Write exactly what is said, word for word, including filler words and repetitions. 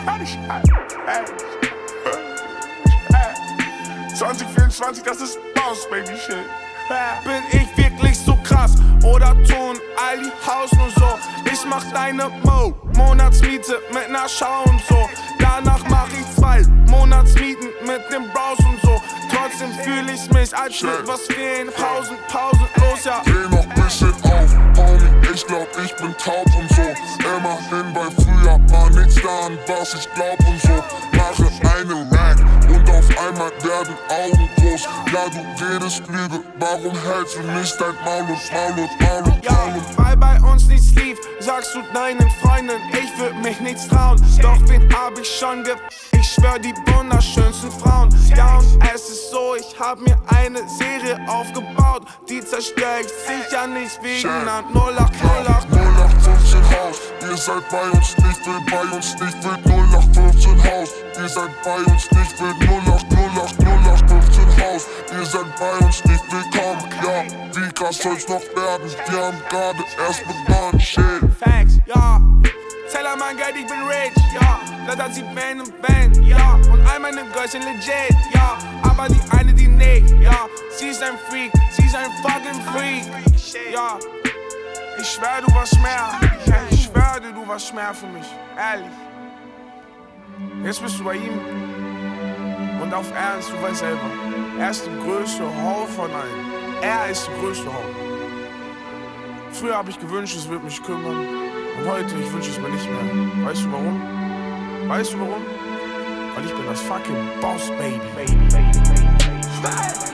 zwanzig vierundzwanzig, das ist Boss, Baby Shit. Bin ich wirklich so krass? Oder tun all die Haus nur so? Ich mach deine Mo, Monatsmiete mit ner Schau und so. Danach mach ich zwei Monatsmieten mit dem Bros und so. Trotzdem fühl ich mich, als würd was fehlen. Pausen, Pausen, los, ja. Dreh noch bisschen auf, Homie, ich glaub, ich bin taub und so. Immerhin, weil früher war nichts da, an was ich glaub und so. Mache eine Rack und auf einmal werden Augen groß. Ja, du redest Lüge, warum hältst du nicht dein Maul und Maul und Maul und Ja, Maul und weil bei uns nichts lief, sagst du deinen Freunden, ich würd mich nichts trauen. Doch wen hab ich schon ge... Ich schwör, die wunderschönsten Frauen. Ja, und es ist so, ich hab mir eine Serie aufgebaut. Die zerstör ich sicher nicht wegen einer null acht null acht null acht fünfzehn Haus. Ihr seid bei uns nicht wild, bei uns nicht wild. null acht fünfzehn Haus. Ihr seid bei uns nicht wild. null acht null acht null acht fünfzehn Haus. Ihr seid bei uns nicht willkommen. Ja, wie krass soll's noch werden? Wir haben gerade erst begonnen. Shit. Facts, ja. Teller mein Geld, ich bin rich, ja. Blättert sie Van und Van, ja. Und all meine Girls sind legit, ja. Aber die eine, die nicht, ja. Sie ist ein Freak, sie ist ein fucking Freak, ja. Ich schwör, du warst mehr, ich schwör dir, du warst mehr für mich, ehrlich. Jetzt bist du bei ihm. Und auf Ernst, du weißt selber. Er ist die größte Ho von allen. Er ist die größte Ho. Früher hab ich gewünscht, es wird mich kümmern. Und heute, ich wünsche es mir nicht mehr. Weißt du warum? Weißt du warum? Weil ich bin das fucking Boss, Baby. baby, baby, baby, baby.